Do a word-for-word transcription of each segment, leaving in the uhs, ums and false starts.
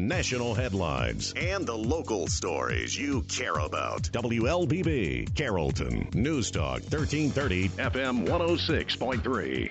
national headlines, and the local stories you care about. W L B B, Carrollton, News Talk thirteen thirty, F M one oh six point three.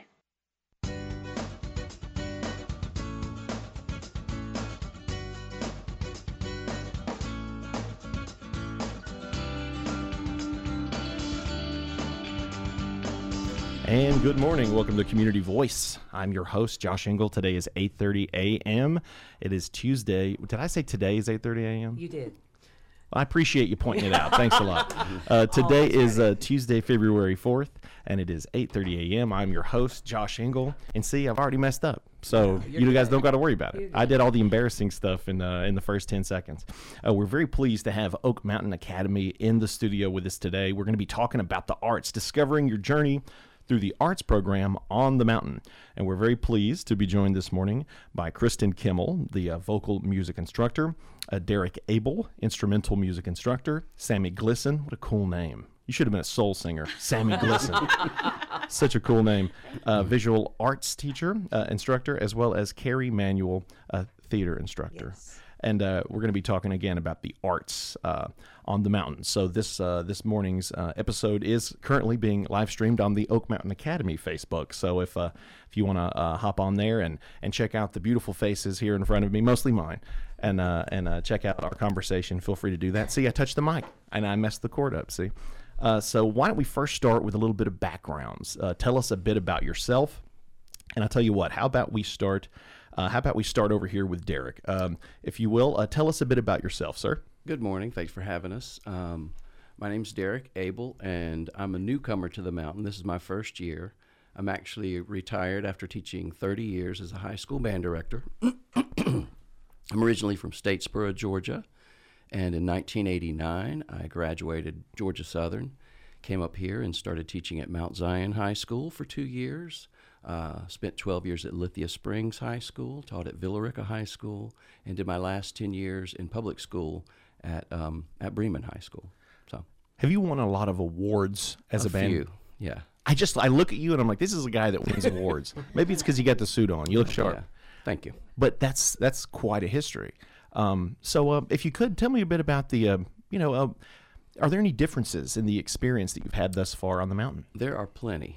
And good morning. Welcome to Community Voice. I'm your host, Josh Engel. Today is eight thirty a.m. It is Tuesday. Did I say today is eight thirty a.m.? You did. I appreciate you pointing it out. Thanks a lot. Uh, today is uh, Tuesday, February fourth, and it is eight thirty a.m. I'm your host, Josh Engel. And see, I've already messed up. So You're you good. guys don't got to worry about it. You're I good. did all the embarrassing stuff in, uh, in the first ten seconds. Uh, we're very pleased to have Oak Mountain Academy in the studio with us today. We're going to be talking about the arts, discovering your journey through the arts program on the mountain. And we're very pleased to be joined this morning by Kristen Kimmel, the uh, vocal music instructor, uh, Derek Abel, instrumental music instructor, Sammy Glisson, what a cool name. You should have been a soul singer, Sammy Glisson. Such a cool name. Uh, visual arts teacher, uh, instructor, as well as Carrie Manuel, uh, theater instructor. Yes. And uh, we're going to be talking again about the arts uh, on the mountain. So this uh, this morning's uh, episode is currently being live streamed on the Oak Mountain Academy Facebook. So if uh, if you want to uh, hop on there and, and check out the beautiful faces here in front of me, mostly mine, and uh, and uh, check out our conversation, feel free to do that. See, I touched the mic and I messed the cord up. See, uh, so why don't we first start with a little bit of backgrounds? Uh, tell us a bit about yourself, and I'll tell you what. How about we start? Uh, how about we start over here with Derek? Um, if you will, uh, tell us a bit about yourself, sir. Good morning. Thanks for having us. Um, my name's Derek Abel, and I'm a newcomer to the mountain. This is my first year. I'm actually retired after teaching thirty years as a high school band director. I'm originally from Statesboro, Georgia, and in nineteen eighty-nine, I graduated Georgia Southern, came up here and started teaching at Mount Zion High School for two years. Uh, spent twelve years at Lithia Springs High School, taught at Villarica High School, and did my last ten years in public school at um, at Bremen High School. So, Have you won a lot of awards as a, a band? few, yeah. I just I look at you and I'm like, this is a guy that wins awards. Maybe it's because you got the suit on. You look sharp. Yeah. Thank you. But that's that's quite a history. Um, so uh, if you could tell me a bit about the, uh, you know, uh, are there any differences in the experience that you've had thus far on the mountain? There are plenty.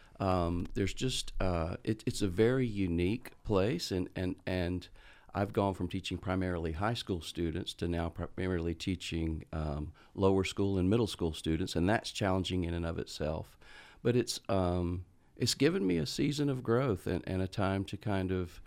Um, there's just uh, it, it's a very unique place, and, and and I've gone from teaching primarily high school students to now primarily teaching um, lower school and middle school students, and that's challenging in and of itself. But it's um, it's given me a season of growth and, and a time to kind of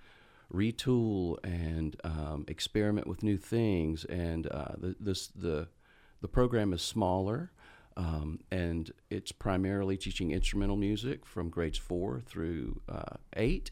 retool and um, experiment with new things. And uh, the this the the program is smaller. Um, and it's primarily teaching instrumental music from grades four through uh, eight,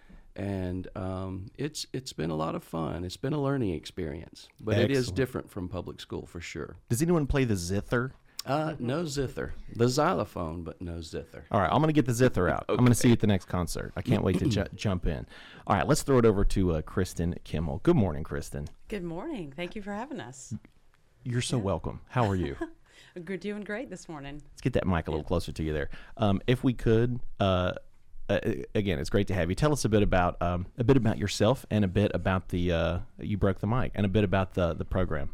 and um, it's it's been a lot of fun. It's been a learning experience, but it is Excellent. different from public school for sure. Does anyone play the zither? Uh, no zither, the xylophone, but no zither. All right, I'm going to get the zither out. I'm going to see you at the next concert. I can't wait to ju- jump in. All right, let's throw it over to uh, Kristen Kimmel. Good morning, Kristen. Good morning. Thank you for having us. You're so welcome. How are you? We're doing great this morning. Let's get that mic a little closer to you there. Um, if we could, uh, uh, again, it's great to have you. Tell us a bit about um, a bit about yourself and a bit about the uh, you broke the mic and a bit about the the program.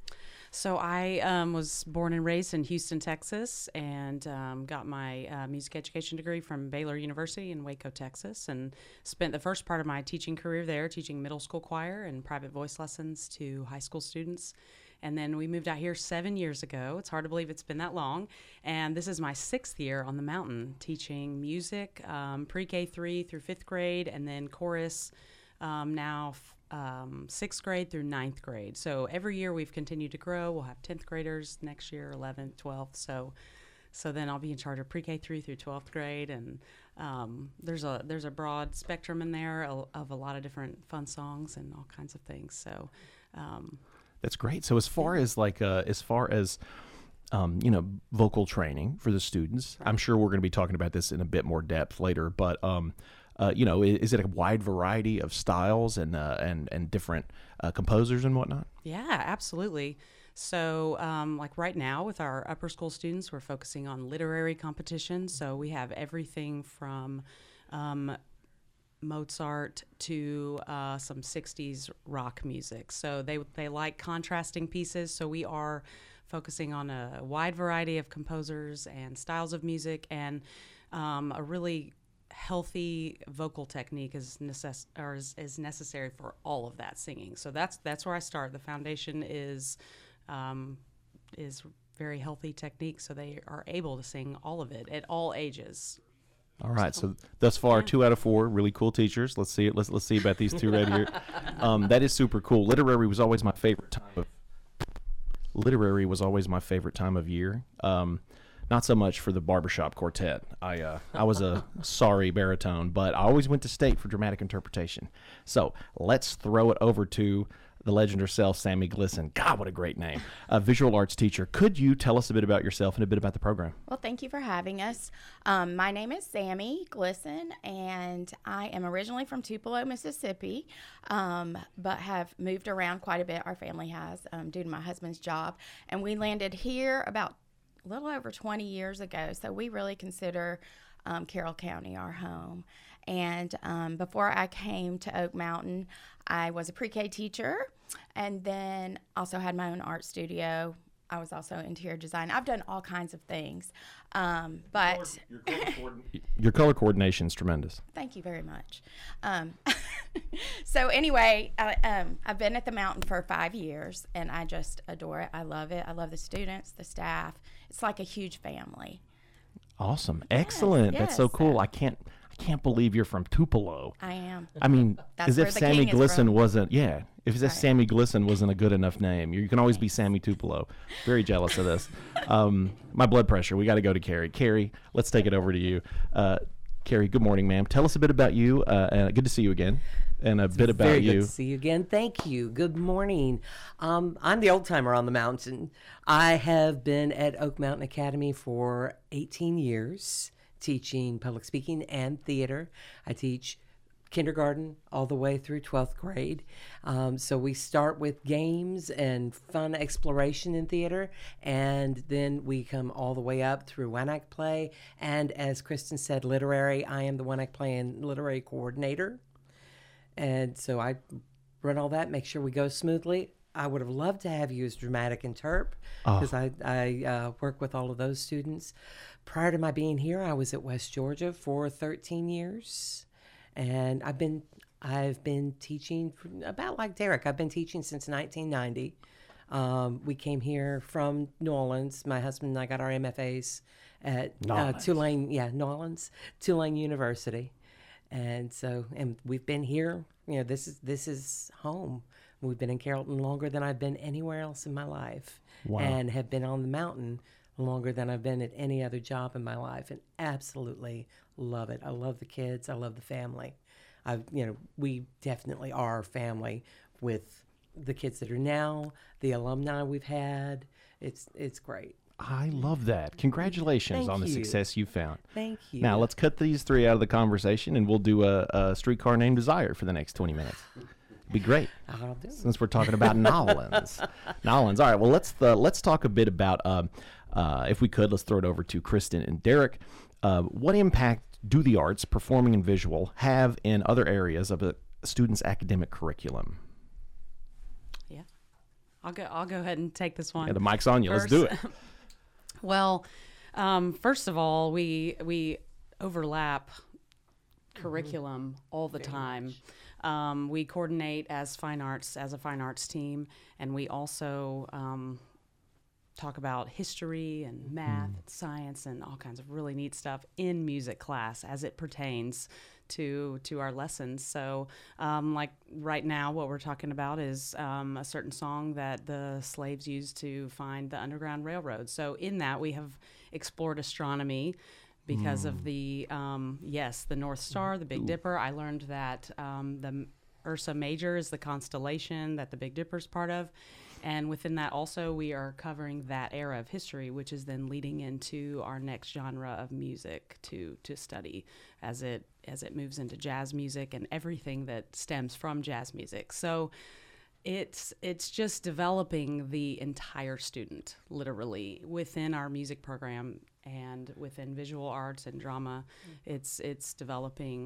So I um, was born and raised in Houston, Texas, and um, got my uh, music education degree from Baylor University in Waco, Texas, and spent the first part of my teaching career there teaching middle school choir and private voice lessons to high school students. And then we moved out here seven years ago. It's hard to believe it's been that long. And this is my sixth year on the mountain teaching music, um, pre-K three through fifth grade, and then chorus um, now um, sixth grade through ninth grade. So every year we've continued to grow. We'll have tenth graders next year, eleventh, twelfth. So so then I'll be in charge of pre-K three through twelfth grade. And um, there's a there's a broad spectrum in there of, of a lot of different fun songs and all kinds of things. So um That's great. So as far as like uh, as far as um, you know, vocal training for the students, Right. I'm sure we're going to be talking about this in a bit more depth later. But um, uh, you know, is, is it a wide variety of styles and uh, and and different uh, composers and whatnot? Yeah, absolutely. So, um, like right now with our upper school students, we're focusing on literary competitions. So we have everything from um, Mozart to uh, some sixties rock music. So they they like contrasting pieces. So we are focusing on a wide variety of composers and styles of music, and um, a really healthy vocal technique is necess- or is, is necessary for all of that singing. So that's that's where I start. The foundation is um, is very healthy technique, so they are able to sing all of it at all ages. All right. So thus far, Yeah. two out of four really cool teachers. Let's see it. Let's let's see about these two right here. Um, that is super cool. Literary was always my favorite time of. Literary was always my favorite time of year. Um, not so much for the barbershop quartet. I uh, I was a sorry baritone, but I always went to state for dramatic interpretation. So let's throw it over to the legend herself, Sammy Glisson. God, what a great name. A visual arts teacher. Could you tell us a bit about yourself and a bit about the program? Well, thank you for having us. Um, my name is Sammy Glisson, and I am originally from Tupelo, Mississippi, um, but have moved around quite a bit. Our family has, um, due to my husband's job. And we landed here about a little over twenty years ago, so we really consider um, Carroll County our home. And um, before I came to Oak Mountain, I was a pre-K teacher, and then also had my own art studio. I was also interior design. I've done all kinds of things, um, but Your color, coordin- your color coordination is tremendous. thank you very much. Um, so anyway, I, um, I've been at the mountain for five years, and I just adore it. I love it. I love the students, the staff. It's like a huge family. Awesome. Excellent. That's so yes. cool. I can't I can't believe you're from Tupelo. I am. I mean, That's as where if the Sammy king is Glisson from. wasn't, yeah, if as if Right. Sammy Glisson wasn't a good enough name. You can always be Sammy Tupelo. Very jealous of this. Um, my blood pressure. We got to go to Carrie. Carrie, let's take it over to you. Uh, Carrie, good morning, ma'am. Tell us a bit about you. Uh, and good to see you again. And a bit about Very you. good to see you again. Thank you. Good morning. Um, I'm the old timer on the mountain. I have been at Oak Mountain Academy for eighteen years, teaching public speaking and theater. I teach kindergarten all the way through twelfth grade. Um, so we start with games and fun exploration in theater, and then we come all the way up through one act play. And as Kristen said, literary. I am the one act play and literary coordinator. And so I run all that, make sure we go smoothly. I would have loved to have you as dramatic interp because I, I uh, work with all of those students. Prior to my being here, I was at West Georgia for thirteen years. And I've been I've been teaching for, about like Derek. I've been teaching since nineteen ninety. Um, we came here from New Orleans. My husband and I got our M F As at uh, Tulane, yeah, New Orleans, Tulane University. And so, and we've been here. You know, this is this is home. We've been in Carrollton longer than I've been anywhere else in my life, Wow. and have been on the mountain longer than I've been at any other job in my life, and absolutely love it. I love the kids. I love the family. I, you know, we definitely are family with the kids that are now, the alumni we've had. It's it's great. I love that. Congratulations Thank on the you. success you found. Thank you. Now, let's cut these three out of the conversation, and we'll do a, a streetcar named Desire for the next twenty minutes. Be great. I'll do it. Since we're talking about Nolans. Nolans. All right. Well, let's uh, let's talk a bit about, um, uh, if we could, let's throw it over to Kristen and Derek. Uh, what impact do the arts, performing and visual, have in other areas of a student's academic curriculum? Yeah, I'll go. I'll go ahead and take this one. Yeah, the mic's on you. Let's first. do it. Well, um, first of all, we we overlap curriculum all the time. Um, we coordinate as fine arts as a fine arts team, and we also um, talk about history and math, and science, and all kinds of really neat stuff in music class as it pertains to to our lessons. So, um, like right now, what we're talking about is um, a certain song that the slaves used to find the Underground Railroad. So, in that, we have explored astronomy. Because of the, um, yes, the North Star, the Big Dipper. I learned that um, the Ursa Major is the constellation that the Big Dipper is part of. And within that also, we are covering that era of history, which is then leading into our next genre of music to to study as it as it moves into jazz music and everything that stems from jazz music. So it's it's just developing the entire student, literally, within our music program and within visual arts and drama. It's it's developing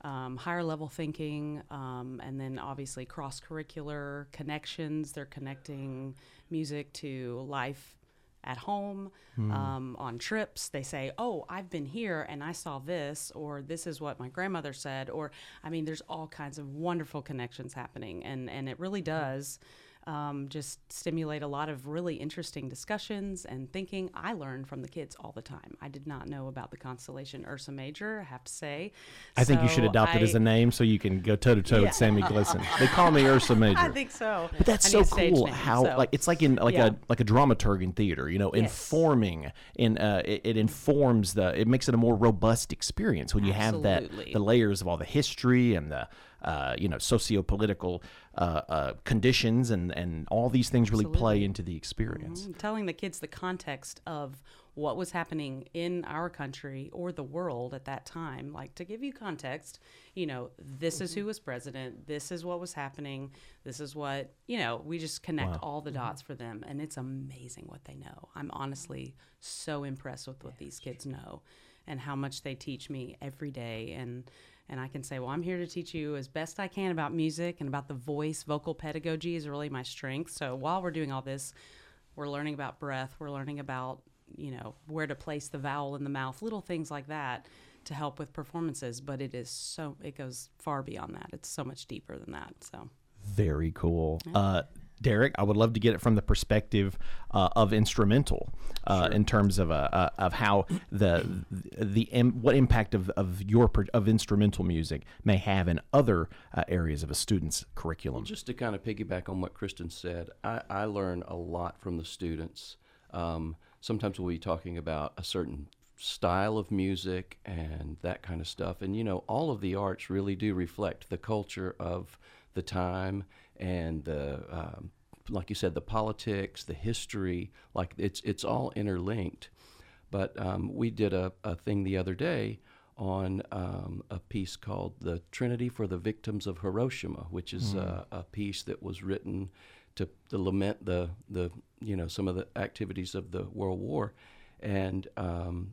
um, higher level thinking, um, and then obviously cross curricular connections. They're connecting music to life at home, Hmm. um, on trips. They say, oh, I've been here and I saw this, or this is what my grandmother said, or, I mean, there's all kinds of wonderful connections happening. And, and it really does um, just stimulate a lot of really interesting discussions and thinking. I learn from the kids all the time. I did not know about the constellation Ursa Major, I have to say. I think you So should adopt it as I- a name so you can go toe to toe Yeah. with Sammy Glisson. They call me Ursa Major. I think so. But that's I so need a stage cool. name, How so. like it's like in like Yeah. a like a dramaturg in theater. You know, Yes. informing in uh, it, it informs the. It makes it a more robust experience when you have that Absolutely. the layers of all the history and the uh, you know socio-political uh, uh, conditions and and all these things really play Absolutely. into the experience. Mhm. Telling the kids the context of what was happening in our country or the world at that time. Like, to give you context, you know, this is who was president, this is what was happening, this is what, you know, we just connect Wow. all the dots for them. And it's amazing what they know. I'm honestly so impressed with what these kids know and how much they teach me every day. And and I can say, well, I'm here to teach you as best I can about music and about the voice. Vocal pedagogy is really my strength. So while we're doing all this, we're learning about breath. We're learning about, you know, where to place the vowel in the mouth, little things like that to help with performances. But it is so, it goes far beyond that. It's so much deeper than that. So Very cool. Uh, Derek, I would love to get it from the perspective uh, of instrumental, uh, in terms of uh, uh, of how the the im- what impact of, of your pro- of instrumental music may have in other uh, areas of a student's curriculum. Just to kind of piggyback on what Kristen said, I, I learn a lot from the students. Um, sometimes we'll be talking about a certain style of music and that kind of stuff. And, you know, all of the arts really do reflect the culture of the time and the, um, like you said, the politics, the history, like it's it's all interlinked. But um, we did a, a thing the other day on um, a piece called "The Trinity for the Victims of Hiroshima," which is Mm. uh, a piece that was written to, to lament the the you know some of the activities of the World War, and um,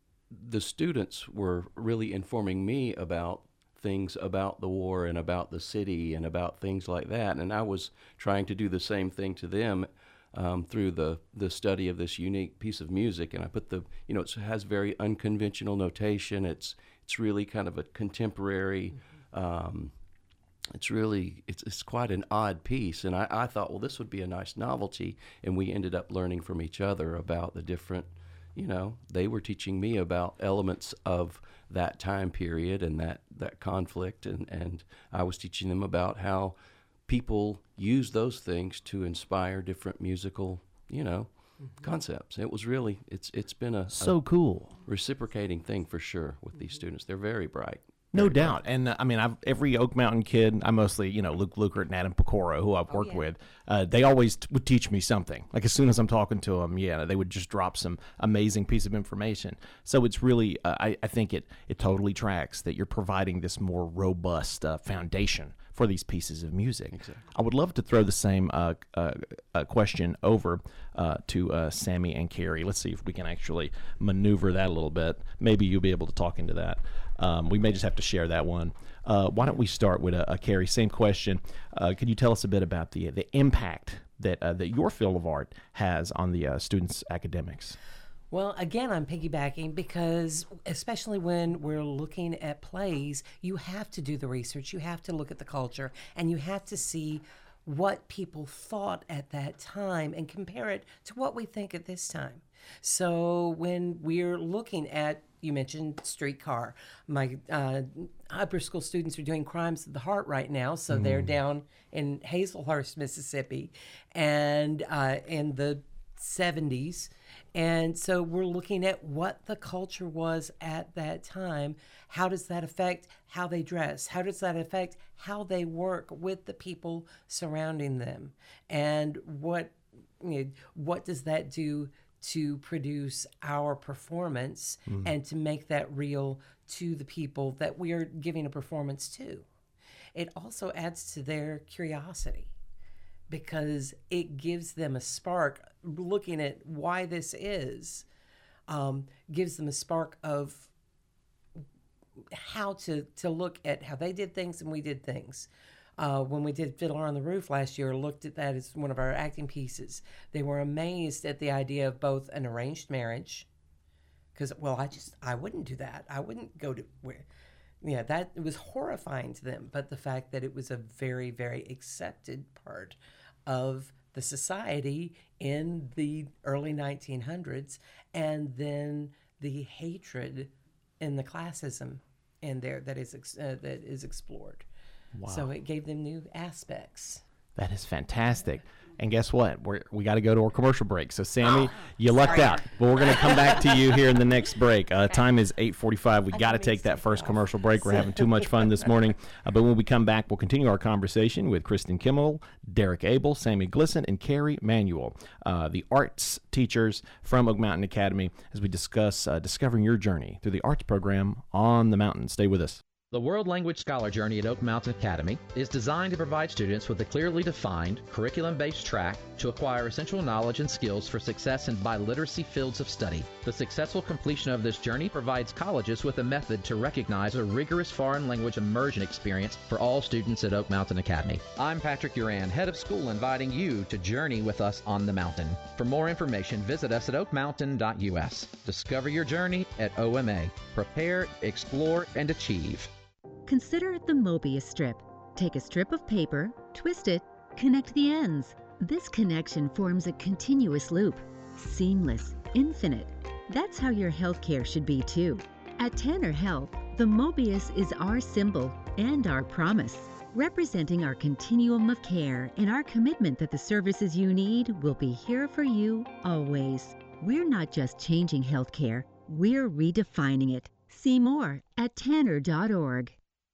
the students were really informing me about things about the war and about the city and about things like that, and I was trying to do the same thing to them um, through the the study of this unique piece of music. And I put the you know it has very unconventional notation. It's it's really kind of a contemporary. Um, it's really it's it's quite an odd piece, and I, I thought, well, this would be a nice novelty, and we ended up learning from each other about the different. You know, they were teaching me about elements of that time period and that, that conflict, and, and I was teaching them about how people use those things to inspire different musical, you know, mm-hmm. concepts. It was really, it's it's been a, So a cool. reciprocating thing for sure with these students. They're very bright. No Very doubt. And uh, I mean, I've every Oak Mountain kid, I mostly, you know, Luke Lukert and Adam Pecoro, who I've worked with, uh, they always t- would teach me something. Like as soon as I'm talking to them, yeah, they would just drop some amazing piece of information. So it's really, uh, I, I think it, it totally tracks that you're providing this more robust uh, foundation for these pieces of music. Exactly. I would love to throw the same uh, uh, uh, question over uh, to uh, Sammy and Carrie. Let's see if we can actually maneuver that a little bit. Maybe you'll be able to talk into that. Um, we may just have to share that one. Uh, why don't we start with a, a Carrie? Same question. Uh, could you tell us a bit about the the impact that uh, that your field of art has on the uh, students' academics? Well, again, I'm piggybacking because, especially when we're looking at plays, you have to do the research, you have to look at the culture, and you have to see what people thought at that time and compare it to what we think at this time. So when we're looking at, you mentioned Streetcar. My uh, upper school students are doing Crimes of the Heart right now, so mm-hmm. they're down in Hazelhurst, Mississippi, and uh, in the seventies. And so we're looking at what the culture was at that time. How does that affect how they dress? How does that affect how they work with the people surrounding them? And what you know, what does that do to produce our performance mm. and to make that real to the people that we are giving a performance to? It also adds to their curiosity, because it gives them a spark. Looking at why this is, um, gives them a spark of how to, to look at how they did things and we did things. Uh, when we did Fiddler on the Roof last year, looked at that as one of our acting pieces. They were amazed at the idea of both an arranged marriage, because, well, I just, I wouldn't do that. I wouldn't go to where, yeah, that it was horrifying to them. But the fact that it was a very, very accepted part of the society in the early nineteen hundreds, and then the hatred and the classism in there that is ex- uh, that is explored. Wow. So it gave them new aspects. That is fantastic. And guess what? We're, we got to go to our commercial break. So, Sammy, oh, you lucked out. But we're going to come back to you here in the next break. Uh, okay. Time is eight forty-five. We got to take that first off. commercial break. We're having too much fun this morning. Uh, but when we come back, we'll continue our conversation with Kristen Kimmel, Derek Abel, Sammy Glisson, and Carrie Manuel, uh, the arts teachers from Oak Mountain Academy, as we discuss uh, discovering your journey through the arts program on the mountain. Stay with us. The World Language Scholar Journey at Oak Mountain Academy is designed to provide students with a clearly defined, curriculum-based track to acquire essential knowledge and skills for success in biliteracy fields of study. The successful completion of this journey provides colleges with a method to recognize a rigorous foreign language immersion experience for all students at Oak Mountain Academy. I'm Patrick Uran, head of school, inviting you to journey with us on the mountain. For more information, visit us at oak mountain dot u s. Discover your journey at O M A. Prepare, explore, and achieve. Consider the Mobius strip. Take a strip of paper, twist it, connect the ends. This connection forms a continuous loop. Seamless, infinite. That's how your healthcare should be too. At Tanner Health, the Mobius is our symbol and our promise, representing our continuum of care and our commitment that the services you need will be here for you always. We're not just changing healthcare, we're redefining it. See more at tanner dot org.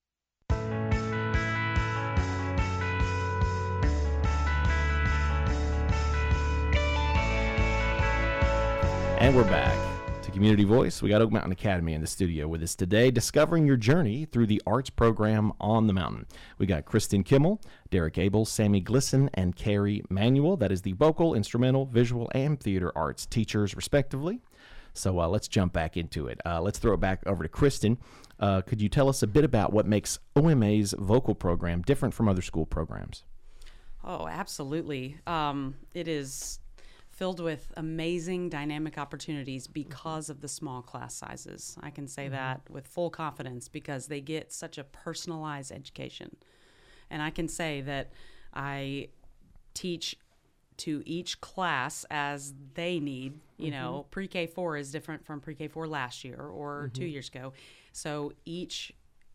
And we're back to Community Voice. We got Oak Mountain Academy in the studio with us today, discovering your journey through the arts program on the mountain. We got Kristen Kimmel, Derek Abel, Sammy Glisson, and Carrie Manuel. That is the vocal, instrumental, visual, and theater arts teachers, respectively. So uh, let's jump back into it. Uh, let's throw it back over to Kristen. Uh, could you tell us a bit about what makes O M A's vocal program different from other school programs? Oh, absolutely. Um, it is filled with amazing dynamic opportunities because of the small class sizes. I can say mm-hmm. that with full confidence because they get such a personalized education. And I can say that I teach to each class as they need. You mm-hmm. know, pre-K four is different from pre-K four last year or mm-hmm. two years ago. So each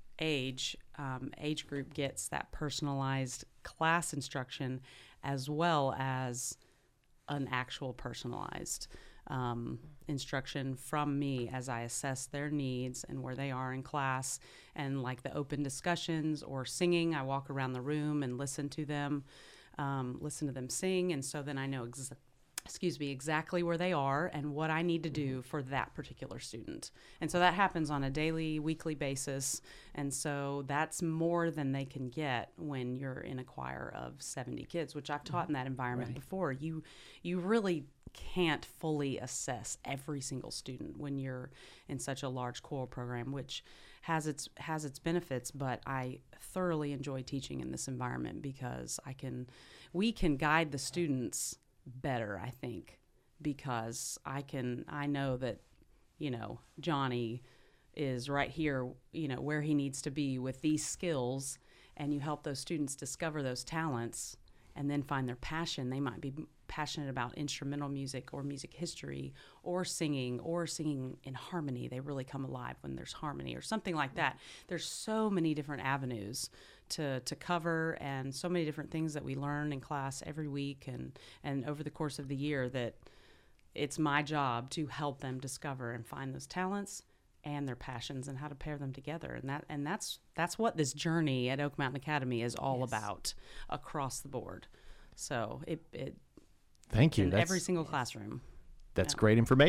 age, um, age group gets that personalized class instruction as well as an actual personalized um, instruction from me as I assess their needs and where they are in class. And like the open discussions or singing, I walk around the room and listen to them, um, listen to them sing. And so then I know, ex- excuse me, exactly where they are and what I need to do for that particular student. And so that happens on a daily, weekly basis. And so that's more than they can get when you're in a choir of seventy kids, which I've taught in that environment right. before. You, you really can't fully assess every single student when you're in such a large choral program, which has its has its benefits, but I thoroughly enjoy teaching in this environment because I can we can guide the students better, I think, because I can I know that, you know, Johnny is right here, you know, where he needs to be with these skills, and you help those students discover those talents and then find their passion. They might be passionate about instrumental music or music history or singing or singing in harmony. They really come alive when there's harmony or something like that. There's so many different avenues to to cover and so many different things that we learn in class every week and, and over the course of the year that it's my job to help them discover and find those talents and their passions and how to pair them together. And that and that's that's what this journey at Oak Mountain Academy is all yes. about across the board. So it, it Thank you. in that's, every single classroom. That's yeah. great information.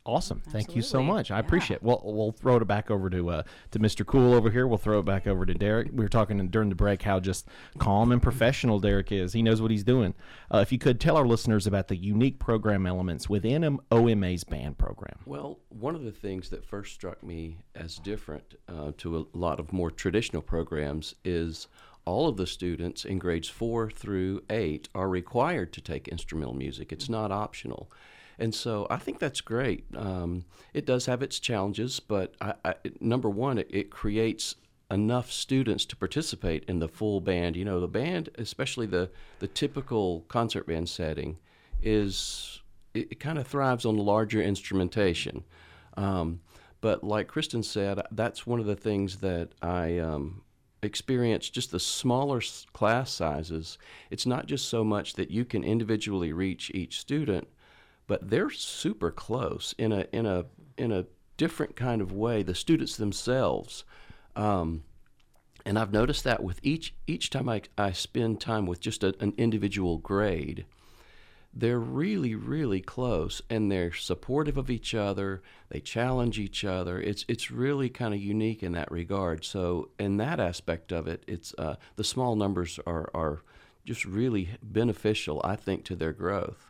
Awesome. Thank you so Absolutely. much. I Yeah. appreciate it. Well, we'll throw it back over to uh, to Mister Cool over here. We'll throw it back over to Derek. We were talking during the break how just calm and professional Derek is. He knows what he's doing. Uh, if you could tell our listeners about the unique program elements within O M A's band program. Well, one of the things that first struck me as different uh, to a lot of more traditional programs is all of the students in grades four through eight are required to take instrumental music. It's not optional. And so I think that's great. Um, it does have its challenges, but I, I, number one, it, it creates enough students to participate in the full band. You know, the band, especially the, the typical concert band setting, is it, it kind of thrives on larger instrumentation. Um, but like Kristen said, that's one of the things that I um, experienced, just the smaller s- class sizes. It's not just so much that you can individually reach each student, but they're super close in a in a in a different kind of way. The students themselves, um, and I've noticed that with each each time I I spend time with just a, an individual grade, they're really really close and they're supportive of each other. They challenge each other. It's it's really kind of unique in that regard. So in that aspect of it, it's uh, the small numbers are are just really beneficial, I think, to their growth.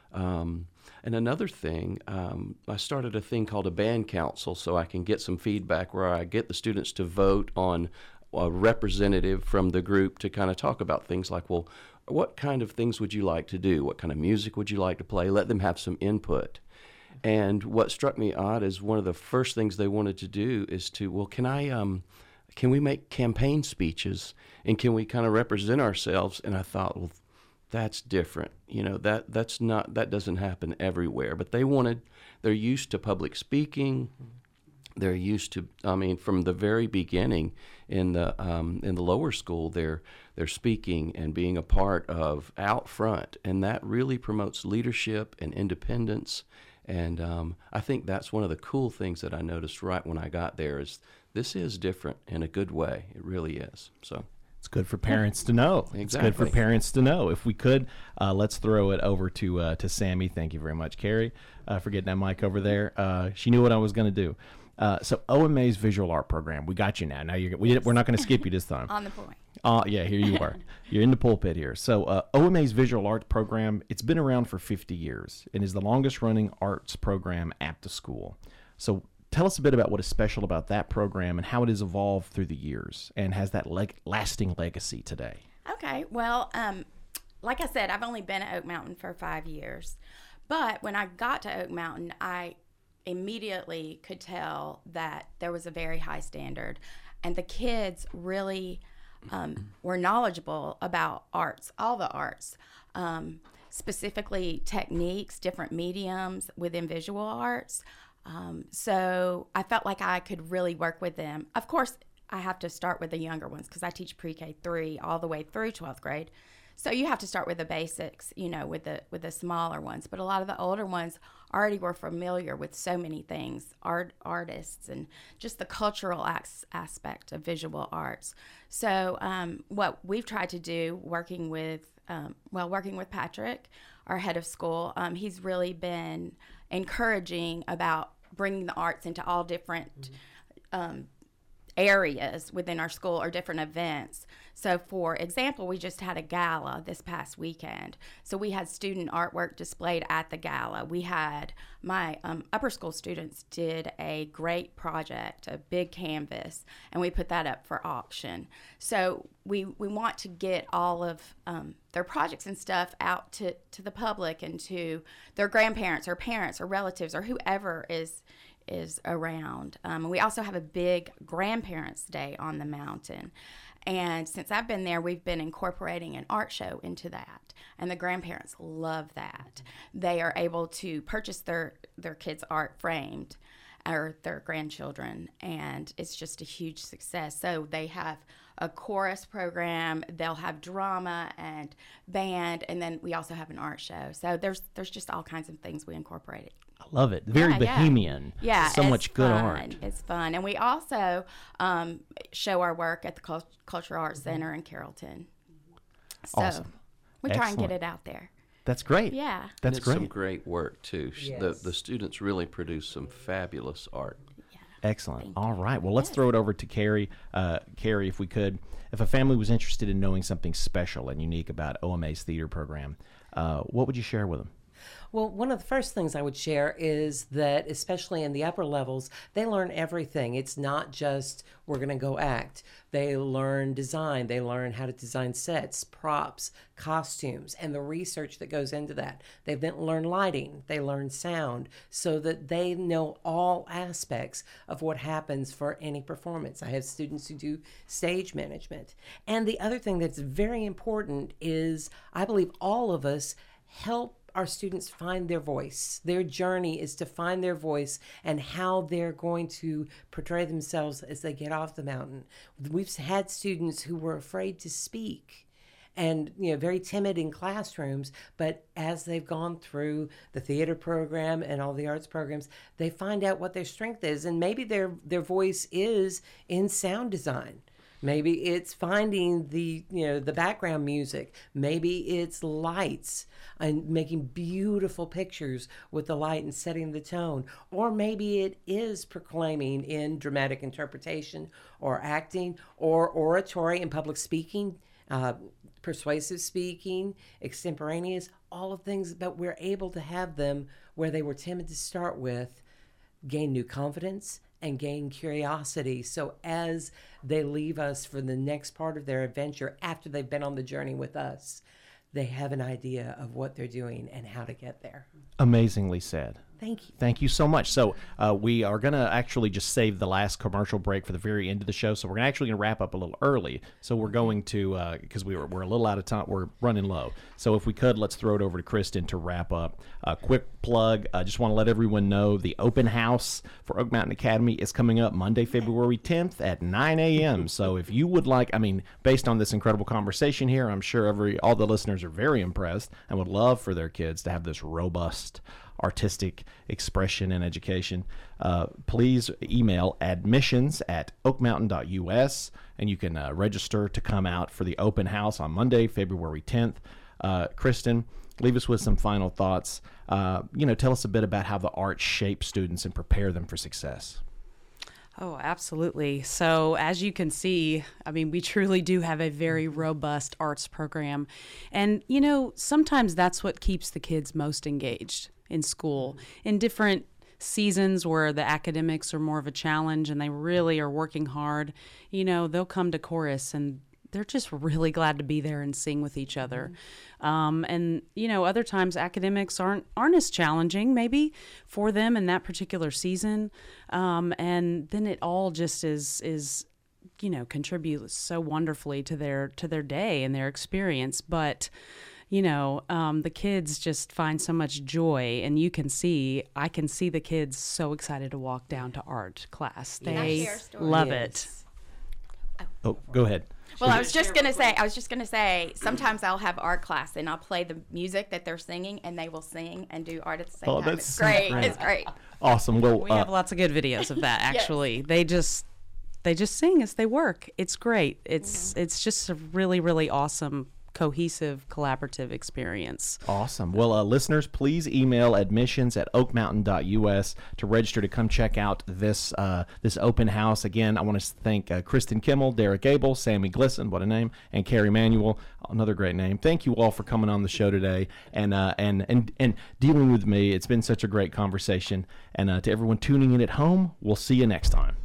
Um, and another thing, um, I started a thing called a band council so I can get some feedback where I get the students to vote on a representative from the group to kind of talk about things like, well, what kind of things would you like to do? What kind of music would you like to play? Let them have some input. And what struck me odd is one of the first things they wanted to do is to, well, can I, um, can we make campaign speeches and can we kind of represent ourselves? And I thought, well, that's different. You know, that that's not, that doesn't happen everywhere. But they wanted, they're used to public speaking. They're used to, I mean, from the very beginning in the um, in the lower school, they're they're speaking and being a part of out front, and that really promotes leadership and independence. And um, I think that's one of the cool things that I noticed right when I got there is this is different in a good way. It really is. So. It's good for parents to know. Exactly. It's good for parents to know. If we could, uh, let's throw it over to uh, to Sammy. Thank you very much, Carrie, uh, for getting that mic over there. Uh, she knew what I was going to do. Uh, so O M A's visual art program, we got you now. Now you're, we, we're not going to skip you this time. On the point. Uh, yeah, here you are. You're in the pulpit here. So uh, O M A's visual arts program, it's been around for fifty years and is the longest running arts program at the school. So tell us a bit about what is special about that program and how it has evolved through the years and has that leg- lasting legacy today. Okay, well, um, like I said, I've only been at Oak Mountain for five years. But when I got to Oak Mountain, I immediately could tell that there was a very high standard. And the kids really um, were knowledgeable about arts, all the arts, um, specifically techniques, different mediums within visual arts. Um, so I felt like I could really work with them. Of course, I have to start with the younger ones because I teach pre-K three all the way through twelfth grade. So you have to start with the basics, you know, with the with the smaller ones. But a lot of the older ones already were familiar with so many things, art artists, and just the cultural as- aspect of visual arts. So um, what we've tried to do, working with, um, well, working with Patrick, our head of school, um, he's really been encouraging about bringing the arts into all different um, areas within our school or different events. So for example, we just had a gala this past weekend. So we had student artwork displayed at the gala. We had my um, upper school students did a great project, a big canvas, and we put that up for auction. So we we want to get all of um, their projects and stuff out to, to the public and to their grandparents or parents or relatives or whoever is is around. Um, we also have a big Grandparents' Day on the mountain. And since I've been there, we've been incorporating an art show into that. And the grandparents love that. They are able to purchase their, their kids' art framed or their grandchildren, and it's just a huge success. So they have a chorus program, they'll have drama and band, and then we also have an art show. So there's there's just all kinds of things we incorporated. I love it. Very Yeah, yeah. bohemian. Yeah, So it's much good fun. art. It's fun. And we also um, show our work at the Cult- Cultural Arts Center in Carrollton. So Awesome. we try and get Excellent. it out there. That's great. Yeah. And That's it's great. some great work too. Sh- The Yes. the students really produce some fabulous art. Excellent. All right. Well, let's throw it over to Carrie. Uh, Carrie, if we could, if a family was interested in knowing something special and unique about O M A's theater program, uh, what would you share with them? Well, one of the first things I would share is that, especially in the upper levels, they learn everything. It's not just we're going to go act. They learn design. They learn how to design sets, props, costumes, and the research that goes into that. They then learn lighting. They learn sound, so that they know all aspects of what happens for any performance. I have students who do stage management. And the other thing that's very important is I believe all of us help our students find their voice. Their journey is to find their voice and how they're going to portray themselves as they get off the mountain. We've had students who were afraid to speak and, you know, very timid in classrooms, but as they've gone through the theater program and all the arts programs, they find out what their strength is, and maybe their their voice is in sound design. Maybe it's finding the, you know, the background music. Maybe it's lights and making beautiful pictures with the light and setting the tone. Or maybe it is proclaiming in dramatic interpretation or acting or oratory and public speaking, uh, persuasive speaking, extemporaneous, all of things. But we're able to have them where they were timid to start with, gain new confidence and gain curiosity. So as they leave us for the next part of their adventure, after they've been on the journey with us, they have an idea of what they're doing and how to get there. Amazingly said. Thank you. Thank you so much. So uh, we are going to actually just save the last commercial break for the very end of the show. So we're actually going to wrap up a little early. So we're going to, because uh, we were, we're a little out of time, we're running low. So if we could, let's throw it over to Kristen to wrap up. A uh, quick plug. I uh, just want to let everyone know the open house for Oak Mountain Academy is coming up Monday, February tenth at nine a.m. So if you would like, I mean, based on this incredible conversation here, I'm sure every all the listeners are very impressed and would love for their kids to have this robust artistic expression and education. Uh, please email admissions at oak mountain dot u s and you can uh, register to come out for the open house on Monday, February tenth. Uh, Kristen, leave us with some final thoughts. Uh, you know, tell us a bit about how the arts shape students and prepare them for success. Oh, absolutely. So as you can see, I mean, we truly do have a very robust arts program. And, you know, sometimes that's what keeps the kids most engaged in school. In different seasons where the academics are more of a challenge and they really are working hard, you know, they'll come to chorus and they're just really glad to be there and sing with each other. Mm-hmm. Um, and, you know, other times academics aren't aren't as challenging maybe for them in that particular season. Um, and then it all just is, is, you know, contributes so wonderfully to their to their day and their experience. But, you know, um, the kids just find so much joy, and you can see, I can see the kids so excited to walk down to art class. They love it. Oh, go ahead. Well, I was just going to say, I was just going to say, sometimes I'll have art class and I'll play the music that they're singing and they will sing and do art at the same Oh, time. that's It's so great. great. It's great. Awesome. Well, We uh, have lots of good videos of that, actually. They just they just sing as they work. It's great. It's mm-hmm. it's just a really, really awesome, cohesive, collaborative experience. Awesome. Well, uh, listeners, please email admissions at oak mountain dot u s to register to come check out this uh, this open house. Again, I want to thank uh, Kristen Kimmel, Derek Abel, Sammy Glisson, what a name, and Carrie Manuel, another great name. Thank you all for coming on the show today and uh, and and and dealing with me. It's been such a great conversation. And uh, to everyone tuning in at home, we'll see you next time.